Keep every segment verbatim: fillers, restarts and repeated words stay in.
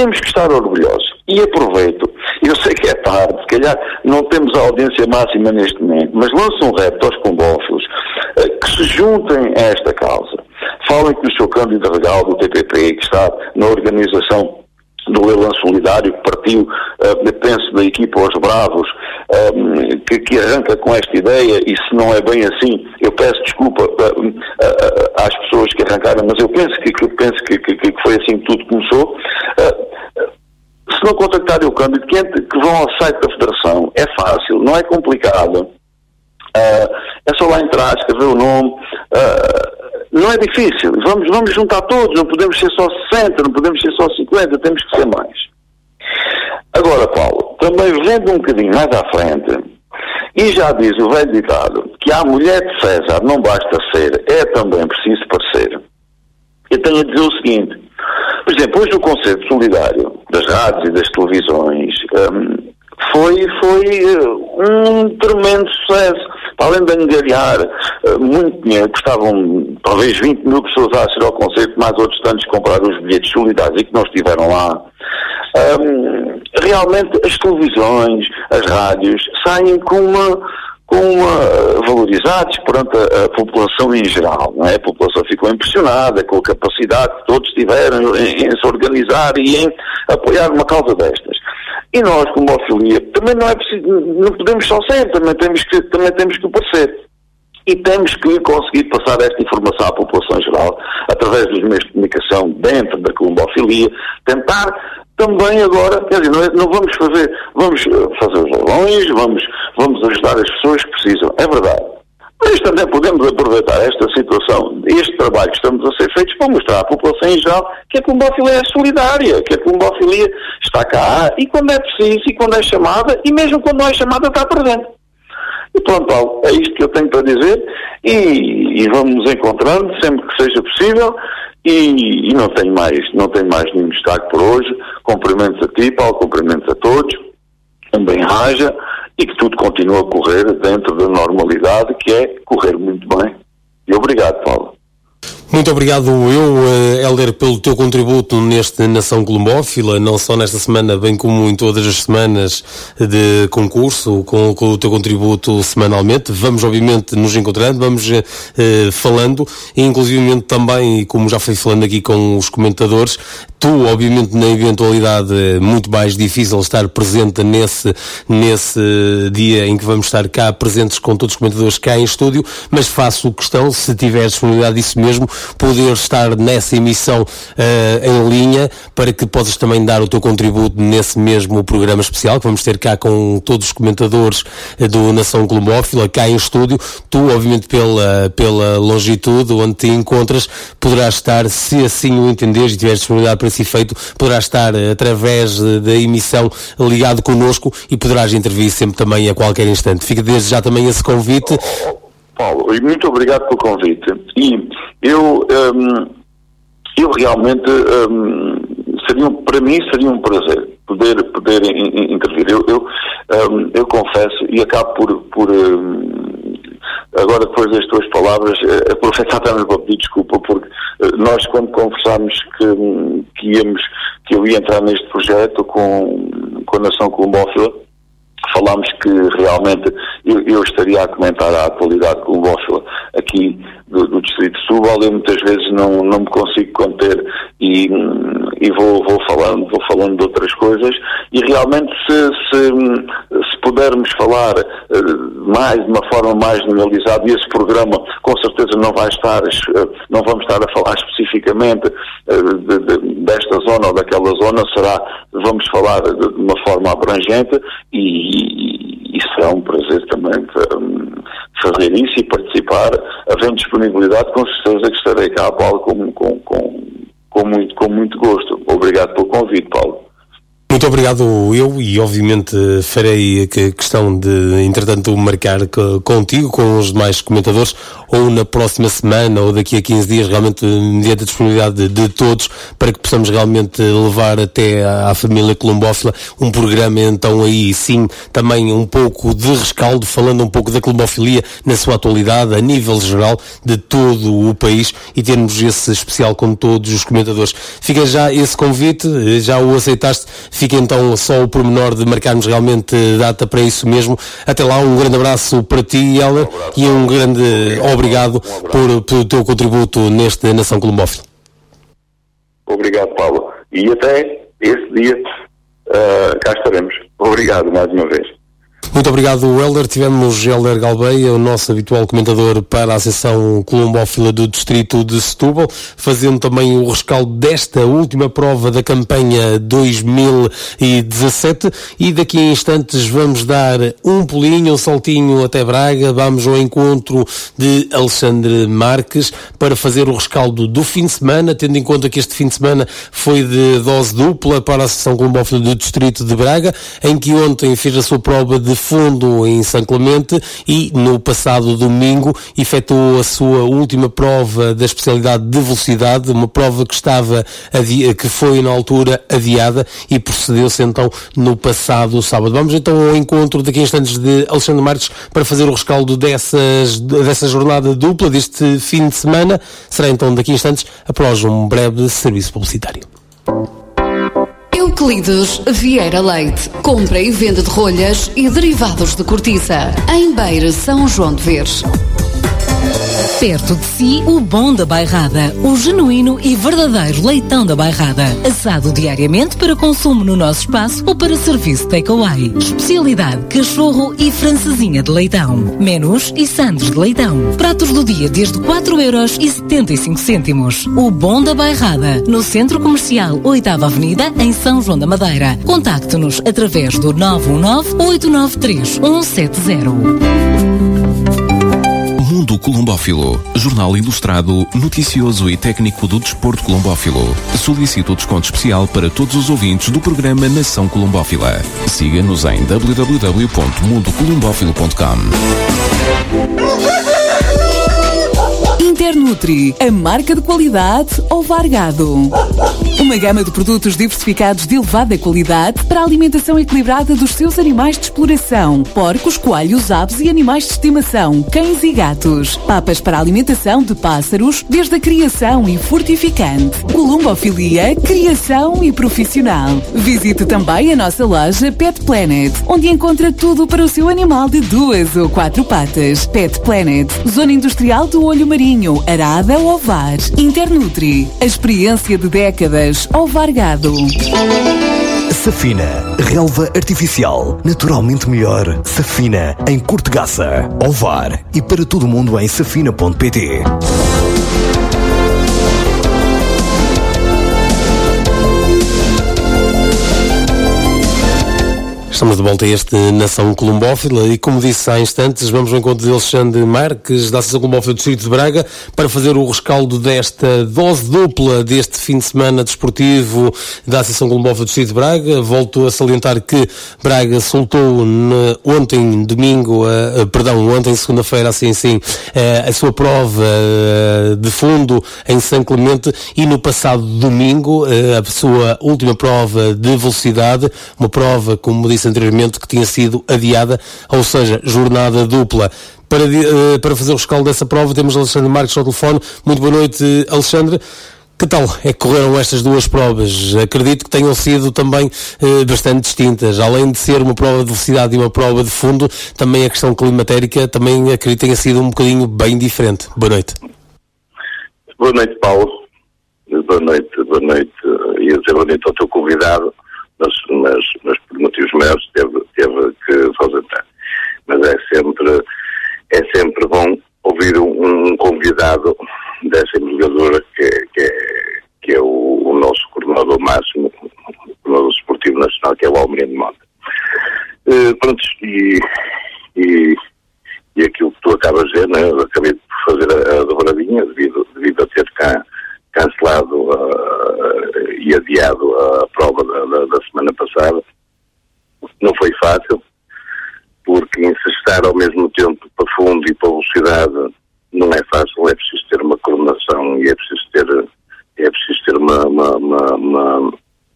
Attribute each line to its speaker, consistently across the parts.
Speaker 1: temos que estar orgulhosos. E aproveito, eu sei que é tarde, se calhar não temos a audiência máxima neste momento, mas lanço um repto aos combófilos uh, que se juntem a esta causa. Falem com o seu Cândido Regal do T P P, que está na organização do Elan Solidário, que partiu, uh, penso, da equipa aos Bravos, um, que, que arranca com esta ideia, e se não é bem assim, eu peço desculpa uh, uh, uh, às pessoas que arrancaram, mas eu penso que, que, penso que, que, que foi assim que tudo começou. Uh, uh, se não contactarem o Cândido, que, que vão ao site da Federação, é fácil, não é complicado, uh, é só lá entrar, escrever o nome, uh, não é difícil, vamos, vamos juntar todos, não podemos ser só sessenta, não podemos ser só cinquenta, temos que ser mais. Agora, Paulo, também vendo um bocadinho mais à frente, e já diz o velho ditado, que a mulher de César não basta ser, é também preciso parecer. Eu tenho a dizer o seguinte, por exemplo, hoje o conceito solidário das rádios e das televisões um, foi, foi um tremendo sucesso. Além de angariar uh, muito dinheiro, custavam talvez vinte mil pessoas a assistir ao concerto, mais outros tantos comprar os bilhetes solidários e que não estiveram lá. Um, realmente as televisões, as rádios, saem com uma, com uma valorizados perante a, a população em geral, não é? A população ficou impressionada com a capacidade que todos tiveram em, em se organizar e em apoiar uma causa destas. E nós, como Hemofilia, também não é preciso, não podemos só ser, também temos que, também temos que parecer. E temos que conseguir passar esta informação à população em geral, através dos meios de comunicação dentro da colombofilia, tentar também agora, quer dizer, não, é, não vamos fazer, vamos fazer os leilões, vamos, vamos ajudar as pessoas que precisam, é verdade. Mas também podemos aproveitar esta situação, este trabalho que estamos a ser feitos para mostrar à população em geral que a colombofilia é solidária, que a colombofilia está cá e quando é preciso e quando é chamada e mesmo quando não é chamada está presente. E pronto, Paulo, é isto que eu tenho para dizer e, e vamos nos encontrando sempre que seja possível e, e não tenho mais, não tenho mais nenhum destaque por hoje. Cumprimentos a ti, Paulo, cumprimentos a todos, um bem-aja e que tudo continue a correr dentro da normalidade, que é correr muito bem. E obrigado, Paulo.
Speaker 2: Muito obrigado eu, Hélder, pelo teu contributo neste Nação Colombófila, não só nesta semana, bem como em todas as semanas de concurso, com, com o teu contributo semanalmente. Vamos, obviamente, nos encontrando, vamos eh, falando, e inclusivamente também, como já fui falando aqui com os comentadores, tu, obviamente, na eventualidade muito mais difícil estar presente nesse, nesse dia em que vamos estar cá presentes com todos os comentadores cá em estúdio, mas faço questão, se tiveres disponibilidade disso mesmo, poder estar nessa emissão uh, em linha, para que possas também dar o teu contributo nesse mesmo programa especial que vamos ter cá com todos os comentadores uh, do Nação Colombófila cá em estúdio. Tu, obviamente, pela, pela longitude onde te encontras, poderás estar, se assim o entenderes e tiveres disponibilidade para si feito, poderás estar uh, através uh, da emissão ligado connosco e poderás intervir sempre também a qualquer instante. Fica desde já também esse convite.
Speaker 1: Paulo, e muito obrigado pelo convite. E eu, um, eu realmente, um, seria um, para mim seria um prazer poder, poder in, in, intervir. Eu, eu, um, eu confesso, e acabo por, por um, agora depois das tuas palavras, uh, aproveitar também para pedir desculpa, porque uh, nós quando conversámos que, um, que, íamos, que eu ia entrar neste projeto com, com a Nação Colombófila, falámos que realmente eu, eu estaria a comentar a atualidade colombófila aqui do, do Distrito de Setúbal. Eu muitas vezes não, não me consigo conter e, e vou, vou, falando, vou falando de outras coisas e realmente se, se, se pudermos falar uh, mais, de uma forma mais generalizada, e esse programa com certeza não vai estar, uh, não vamos estar a falar especificamente uh, de, de, desta zona ou daquela zona, será, vamos falar de, de uma forma abrangente e E, e será um prazer também um, fazer isso e participar, havendo disponibilidade, com certeza que estarei cá, Paulo, com, com, com, com, muito, com muito gosto. Obrigado pelo convite, Paulo.
Speaker 2: Muito Muito obrigado eu, e obviamente farei questão de, entretanto, marcar contigo, com os demais comentadores, ou na próxima semana, ou daqui a quinze dias, realmente, mediante a disponibilidade de, de todos, para que possamos realmente levar até à família colombófila um programa, então aí sim, também um pouco de rescaldo, falando um pouco da colombofilia na sua atualidade, a nível geral, de todo o país, e termos esse especial com todos os comentadores. Fica já esse convite, já o aceitaste. Fica então só o pormenor de marcarmos realmente data para isso mesmo. Até lá, um grande abraço para ti, Heller, um e um grande obrigado, obrigado um por, pelo teu contributo neste Nação Colombófila.
Speaker 1: Obrigado, Paulo. E até esse dia uh, cá estaremos. Obrigado mais uma vez.
Speaker 2: Muito obrigado, Heller. Tivemos Heller Galbeia, o nosso habitual comentador para a seção colombófila do Distrito de Setúbal, fazendo também o rescaldo desta última prova da campanha dois mil e dezassete, e daqui a instantes vamos dar um pulinho, um saltinho até Braga, vamos ao encontro de Alexandre Marques para fazer o rescaldo do fim de semana, tendo em conta que este fim de semana foi de dose dupla para a seção colombófila do Distrito de Braga, em que ontem fez a sua prova de fundo em São Clemente e no passado domingo efetuou a sua última prova da especialidade de velocidade, uma prova que estava adi- que foi na altura adiada e procedeu-se então no passado sábado. Vamos então ao encontro daqui a instantes de Alexandre Marques para fazer o rescaldo dessas, dessa jornada dupla deste fim de semana. Será então daqui a instantes após um breve serviço publicitário.
Speaker 3: Euclides Vieira Leite. Compra e venda de rolhas e derivados de cortiça. Em Beira, São João de Veres.
Speaker 4: Perto de si, o bom da bairrada, o genuíno e verdadeiro leitão da bairrada, assado diariamente para consumo no nosso espaço ou para serviço takeaway. Especialidade cachorro e francesinha de leitão, menus e sandes de leitão. Pratos do dia desde quatro euros e setenta e cinco cêntimos. O bom da bairrada, no Centro Comercial oitava Avenida, em São João da Madeira. Contacte-nos através do nove um nove, oito nove três, um sete zero.
Speaker 5: Mundo Colombófilo, jornal ilustrado, noticioso e técnico do desporto colombófilo. Solicito desconto especial para todos os ouvintes do programa Nação Colombófila. Siga-nos em w w w ponto mundo colombófilo ponto com.
Speaker 6: Internutri, a marca de qualidade Ovar Gado. Uma gama de produtos diversificados de elevada qualidade para a alimentação equilibrada dos seus animais de exploração: porcos, coelhos, aves e animais de estimação, cães e gatos. Papas para a alimentação de pássaros, desde a criação e fortificante. Columbofilia, criação e profissional. Visite também a nossa loja Pet Planet, onde encontra tudo para o seu animal de duas ou quatro patas. Pet Planet, Zona Industrial do Olho Marinho, Arada Ovar. Internutri, a experiência de décadas. Ovar Gado.
Speaker 7: Safina, relva artificial, naturalmente melhor. Safina, em Cortegaça, Ovar e para todo mundo em safina ponto pt.
Speaker 2: Estamos de volta a este Nação Colombófila e, como disse há instantes, vamos ao encontro de Alexandre Marques, da Associação Colombófila do Distrito de Braga, para fazer o rescaldo desta dose dupla deste fim de semana desportivo da Associação Colombófila do Distrito de Braga. Volto a salientar que Braga soltou na, ontem, domingo, uh, perdão, ontem, segunda-feira, assim sim, uh, a sua prova uh, de fundo em São Clemente e no passado domingo uh, a sua última prova de velocidade, uma prova, como disse anteriormente, que tinha sido adiada, ou seja, jornada dupla. Para, uh, para fazer o rescaldo dessa prova temos Alexandre Marques ao telefone. Muito boa noite, Alexandre. Que tal é que correram estas duas provas? Acredito que tenham sido também uh, bastante distintas. Além de ser uma prova de velocidade e uma prova de fundo, também a questão climatérica também acredito que tenha sido um bocadinho bem diferente. Boa noite.
Speaker 1: Boa noite, Paulo. Boa noite, boa noite. Ia dizer boa noite ao teu convidado, mas, mas, mas por motivos maiores teve, teve que se ausentar. Mas é sempre, é sempre bom ouvir um, um convidado dessa envergadura que, que é, que é o, o nosso coordenador máximo, o coordenador esportivo nacional, que é o Almirante Mota. Uh, pronto, e, e, e aquilo que tu acabas de dizer, né? Eu acabei de fazer a, a dobradinha devido, devido a ter cá cancelado uh, e adiado a prova
Speaker 8: prova da, da, da semana passada. Não foi fácil, porque insistir ao mesmo tempo para fundo e para velocidade não é fácil, é preciso ter uma coordenação e é preciso ter, é preciso ter uma, uma, uma, uma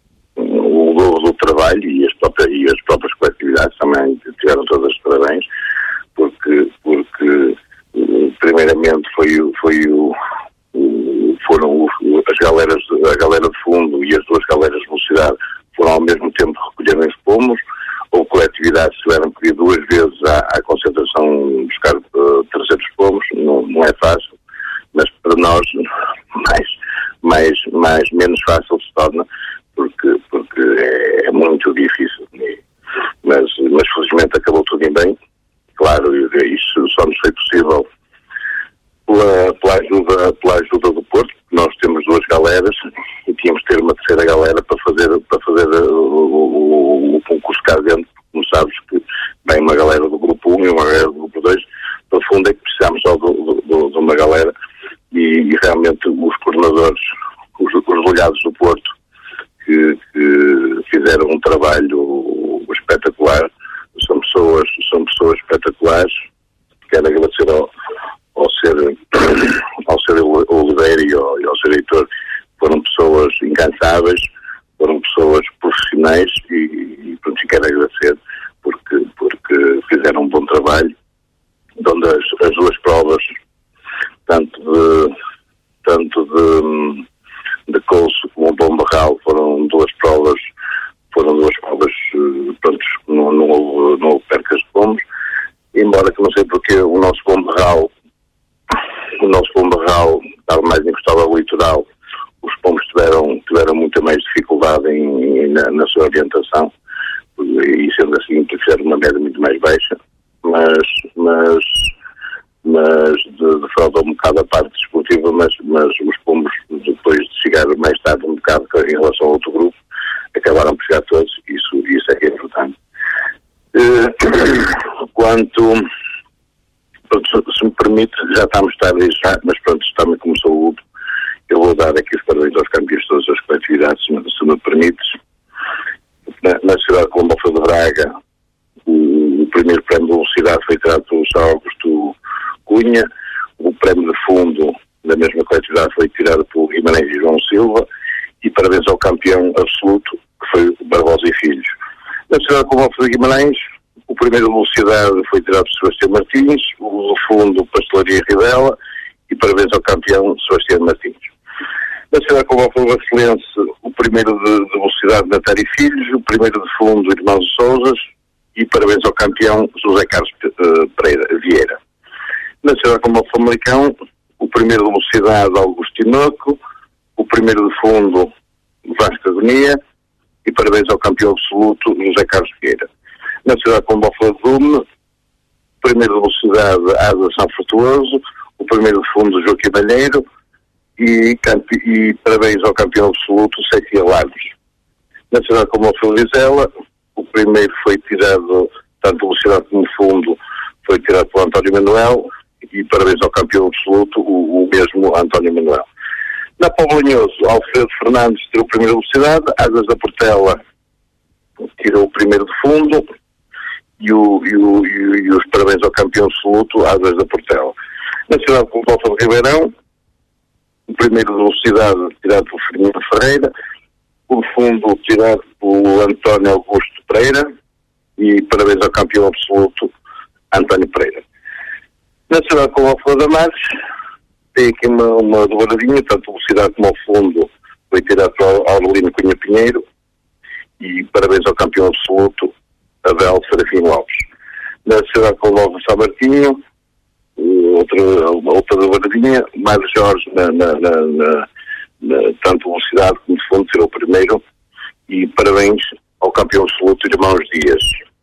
Speaker 8: o dobro do trabalho, e as próprias, e as próprias coletividades também tiveram todas os parabéns, porque, porque primeiramente foi, foi o, o, foram o, as galeras, a galera de fundo e as duas galeras de velocidade foram ao mesmo tempo recolherem os pomos. Ou coletividades tiveram que ir duas vezes à, à concentração buscar uh, trezentos pomos, não, não é fácil, mas para nós mais, mais, mais menos fácil se torna, porque, porque é, é muito difícil. Mas, mas felizmente acabou tudo em bem. Claro, isso só nos foi possível pela, pela, ajuda, pela ajuda do Porto. Nós temos duas galeras e tínhamos de ter uma terceira galera para fazer, para fazer o, o, o concurso cá dentro. Como sabes que vem uma galera do grupo um e uma galera do grupo dois, no fundo é que precisamos só do, do, de uma galera, e, e realmente os coordenadores, os, os olhados do Porto, que, que fizeram um trabalho espetacular, são pessoas, são pessoas espetaculares. Quero agradecer ao, ao ser ao ser Oliveira e ao, e ao ser Heitor, foram pessoas incansáveis, foram pessoas profissionais, e, e pronto, quero agradecer porque, porque fizeram um bom trabalho, onde as, as duas provas, tanto de tanto de, de Couso como Bom Barral, foram duas provas, foram duas provas, pronto, não, não, houve, não houve percas de pomos, embora que não sei porque o nosso Bom Barral, o nosso Bom Barral estava mais encostado ao litoral, os pomos tiveram, tiveram muita mais dificuldade em, em, na, na sua orientação, e sendo assim fizeram uma média muito mais baixa, mas, mas, mas de, de fraude um bocado a parte desportiva, mas, mas os pomos, depois de chegar mais tarde um bocado em relação ao outro grupo, acabaram por chegar todos. Isso, isso é que é importante. Uh, quanto, pronto, se me permite, já estamos tarde, já, mas pronto, também começou o último. Eu vou dar aqui os parabéns aos campeões de todas as coletividades, se me, se me permites. Na, na cidade de Colombo de Braga, o, o primeiro prémio de velocidade foi tirado pelo São Augusto Cunha, o prémio de fundo da mesma coletividade foi tirado por Guimarães e João Silva, e parabéns ao campeão absoluto, que foi o Barbosa e Filhos. Na cidade de Colombo de Guimarães, o primeiro de velocidade foi tirado por Sebastião Martins, o de fundo Pastelaria Rivela, e parabéns ao campeão Sebastião Martins. Na cidade de Colombo de Vacilense, o primeiro de, de velocidade Natário e Filhos, o primeiro de fundo Irmãos de Sousas, e parabéns ao campeão José Carlos uh, Pereira Vieira. Na cidade de Colombo de Famalicão, o primeiro de velocidade Augusto Tinoco, o primeiro de fundo Vasco Agonia, e parabéns ao campeão absoluto José Carlos Vieira. Na cidade de Colombo de Dume, o primeiro de velocidade Asa São Frutuoso, o primeiro de fundo Joaquim Malheiro, e, campe... e parabéns ao campeão absoluto Sete Largos. Na cidade de Colombo de Vizela, o primeiro foi tirado, tanto velocidade como fundo, foi tirado pelo António Manuel, e parabéns ao campeão absoluto, o, o mesmo António Manuel. Na Poblanhoso, Alfredo Fernandes tirou o primeiro de velocidade, Asas da Portela tirou o primeiro de fundo, e, o, e, o, e, o, e os parabéns ao campeão absoluto, Asas da Portela. Na cidade de Colombo de Ribeirão, o primeiro de velocidade tirado por Firmino Ferreira, o fundo tirado por António Augusto Pereira, e parabéns ao campeão absoluto, António Pereira. Na cidade de Colombo da Mares, tem aqui uma, uma dobradinha, tanto velocidade como ao fundo foi tirado por Aurelino Cunha Pinheiro, e parabéns ao campeão absoluto, Abel Serafim Lopes. Na cidade de Colombo de São Martinho, outra, outra dobradinha, Mário Jorge, na, na, na, na, na, tanto velocidade como de fundo, tirou o primeiro, e parabéns ao campeão absoluto, Irmãos Dias.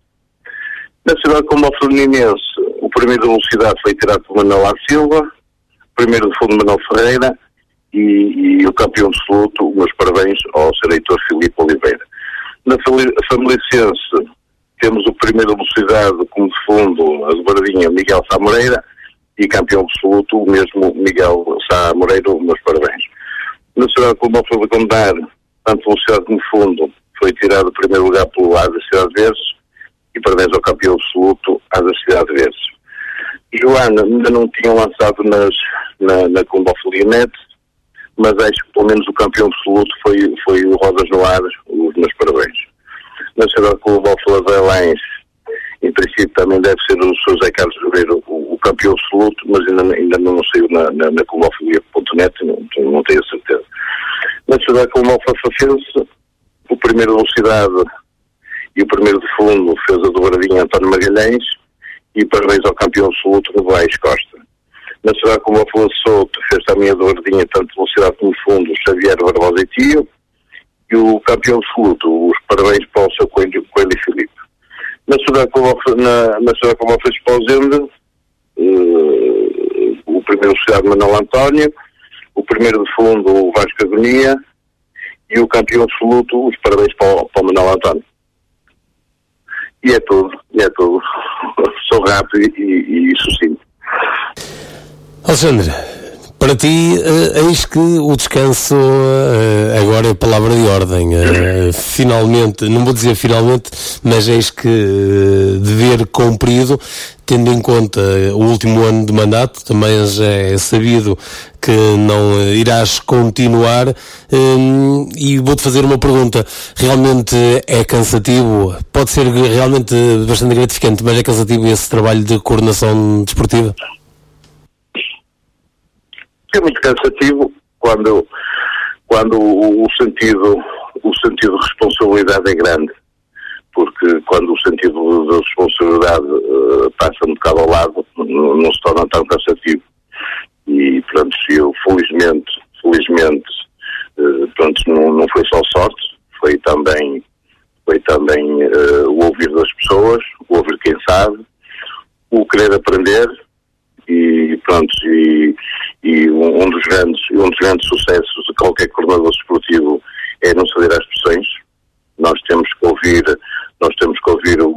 Speaker 8: Na cidade de Colombo Fluminense, o primeiro de velocidade foi tirado por Manuel A. Silva, o primeiro de fundo Manuel Ferreira, e, e o campeão absoluto, meus parabéns ao ser Heitor Filipe Oliveira. Na Famelicense, temos o primeiro de velocidade como de fundo, a dobradinha, Miguel Sá Moreira, e campeão absoluto, o mesmo Miguel Sá Moreira, meus parabéns. Na cidade de Colombo de Gondar, tanto velocidade como fundo, foi tirado o primeiro lugar pelo A das Cidades Verdes e parabéns ao campeão absoluto A das Cidades Verdes. Joana ainda não tinha lançado nas, na, na Colombofilia Net, mas acho que pelo menos o campeão absoluto foi, foi o Rodas no Ar, os meus parabéns. Na cidade de Colombofilia de Além, em princípio também deve ser o seu José Carlos Ribeiro o, o campeão absoluto, mas ainda, ainda não saiu na, na, na colombofilia ponto net, não, não tenho a certeza. Na cidade de Colombofilia Fafense, o primeiro velocidade e o primeiro de fundo fez a dobradinha António Magalhães, e parabéns ao campeão absoluto Novaes Costa. Na cidade de Colombofilia Souto fez também a dobradinha tanto de velocidade como fundo Xavier Barbosa e Tio, e o campeão absoluto, os parabéns para o seu Coelho, Coelho e Filipe. Na cidade de Colombofilia Esposende, uh, o primeiro velocidade Manuel António, o primeiro de fundo o Vasco Agonia, e o campeão absoluto, os parabéns para o, para o Manuel António. E é tudo, e é tudo. Sou rápido e, e, e sucinto.
Speaker 2: Alexandre, para ti, uh, eis que o descanso uh, agora é palavra de ordem. Uh, finalmente, não vou dizer finalmente, mas eis que uh, dever cumprido, tendo em conta o último ano de mandato, também já é sabido que não uh, irás continuar, um, e vou-te fazer uma pergunta. Realmente é cansativo? Pode ser realmente bastante gratificante, mas é cansativo esse trabalho de coordenação desportiva?
Speaker 8: É muito cansativo quando, quando o, o, sentido, o sentido de responsabilidade é grande, porque quando o sentido de responsabilidade uh, passa um bocado ao lado, não, não se torna tão cansativo. E, pronto, eu felizmente, felizmente, uh, pronto, não, não foi só sorte, foi também, foi também uh, o ouvir das pessoas, o ouvir quem sabe, o querer aprender. E pronto, e, e um, dos grandes, um dos grandes sucessos de qualquer coordenador desportivo é não ceder às pressões. Nós temos que ouvir, nós temos que ouvir o,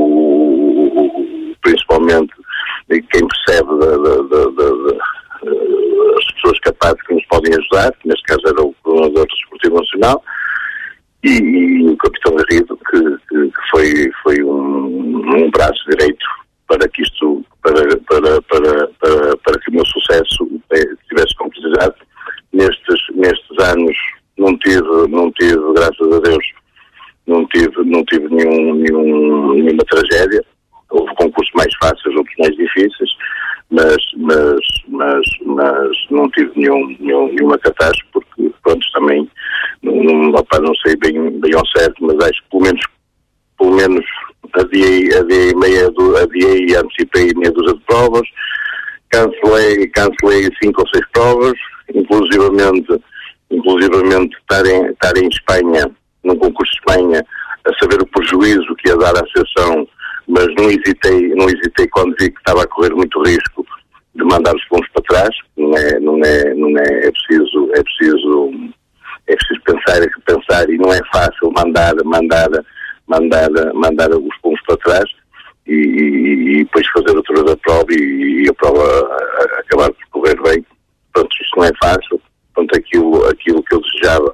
Speaker 8: o, o principalmente quem percebe da, da, da, da, da, as pessoas capazes que nos podem ajudar, que neste caso era o coordenador desportivo nacional, e, e o capitão Garrido, que, que, que foi, foi um, um braço direito para que isto, para, para, para, para, para que o meu sucesso tivesse concretizado. Nestes, nestes anos não tive, não tive, graças a Deus, não tive, não tive nenhum, nenhum, nenhuma tragédia. Houve concursos mais fáceis, outros mais difíceis, mas, mas, mas, mas não tive nenhum, nenhum, nenhuma catástrofe, porque, pronto, também, não, não, opa, não sei bem, bem ao certo, mas acho que pelo menos, pelo menos adiei, adiei, meia do, adiei e antecipei meia dúzia de provas, cancelei, cancelei cinco ou seis provas, inclusivamente, inclusivamente estar em, estar em Espanha, num concurso de Espanha, a saber o prejuízo que ia dar à associação, mas não hesitei, não hesitei quando vi que estava a correr muito risco de mandar os pontos para trás. Não é, não é, não é, é preciso, é preciso, é preciso pensar, é pensar, e não é fácil mandar, mandar, mandar, mandar os pontos para trás e, e, e depois fazer outra vez a prova e, e a prova a, a acabar por correr bem. Pronto, isto não é fácil. Pronto, aquilo, aquilo que eu desejava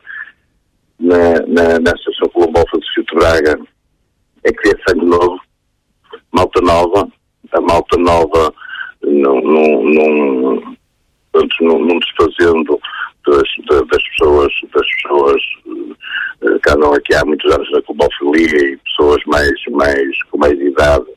Speaker 8: na, na, na Associação Colombofilia de Cito Braga é criar sangue novo, malta nova, a malta nova não, não, não, portanto, não, não desfazendo das, das pessoas, das pessoas uh, que andam aqui há muitos anos na Colombofilia e pessoas mais, mais, com mais idade.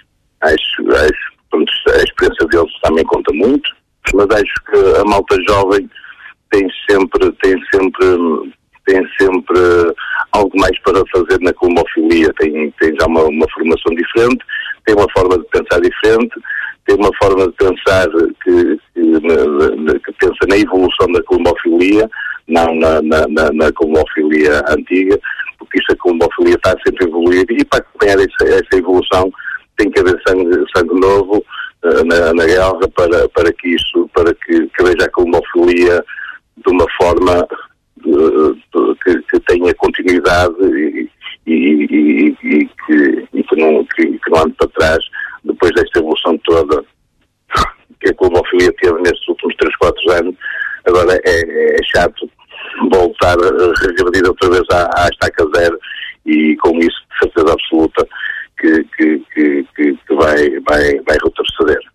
Speaker 8: Acho, acho, portanto, a experiência deles também conta muito, mas acho que a malta jovem tem sempre, tem sempre, tem sempre algo mais para fazer na Colombofilia, tem, tem já uma, uma formação diferente, tem uma forma de pensar diferente, tem uma forma de pensar que, que, que pensa na evolução da Colombofilia, não na, na, na, na Colombofilia antiga, porque isto a Colombofilia está sempre a evoluir e para acompanhar essa, essa evolução tem que haver sangue, sangue novo uh, na, na guerra para, para que isso, para que, que veja a Colombofilia de uma forma de, de, que, que tenha continuidade e, e, e, e, que, e que, não, que, que não ande para trás depois desta evolução toda que a Colombofilia teve nestes últimos três, quatro anos. Agora é, é chato voltar a regredir outra vez à, à estaca zero e com isso, de certeza absoluta, que, que, que, que vai, vai, vai retroceder.